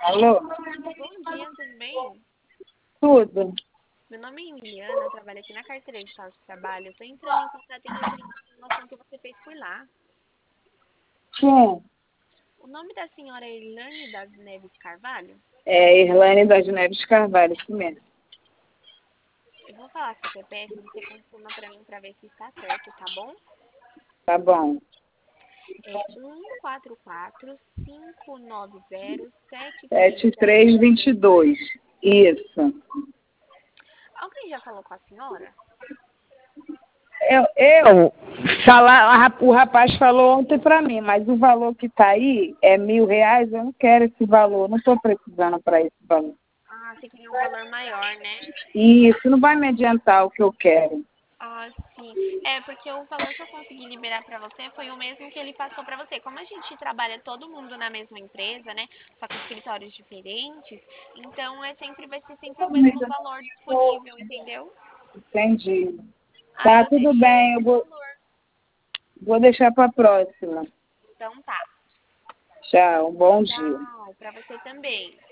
Alô? Bom dia, tudo bem? Tudo? Meu nome é Emiliana, eu trabalho aqui na carteira de de trabalho. Eu tô entrando em contato em referente à informação que você fez por lá. Quem? O nome da senhora é Irlane das Neves Carvalho? É Irlane das Neves Carvalho, isso mesmo. Eu vou falar seu CPF, você confirma pra mim pra ver se está certo, tá bom? Tá bom. É 144-590-7322. 7322. Isso. Alguém já falou com a senhora? O rapaz falou ontem para mim, mas o valor que está aí é R$ 1.000. Eu não quero esse valor, não estou precisando para esse valor. Ah, você queria um valor maior, né? E isso não vai me adiantar o que eu quero. Ah, sim. É, porque o valor que eu consegui liberar pra você foi o mesmo que ele passou pra você. Como a gente trabalha todo mundo na mesma empresa, né? Só que escritórios diferentes, então vai ser sempre o mesmo valor disponível, entendeu? Entendi. Aí Tá, eu tudo deixei bem, eu esse vou, valor. vou deixar para a próxima. Então tá. Tchau, bom dia. Tchau, pra você também.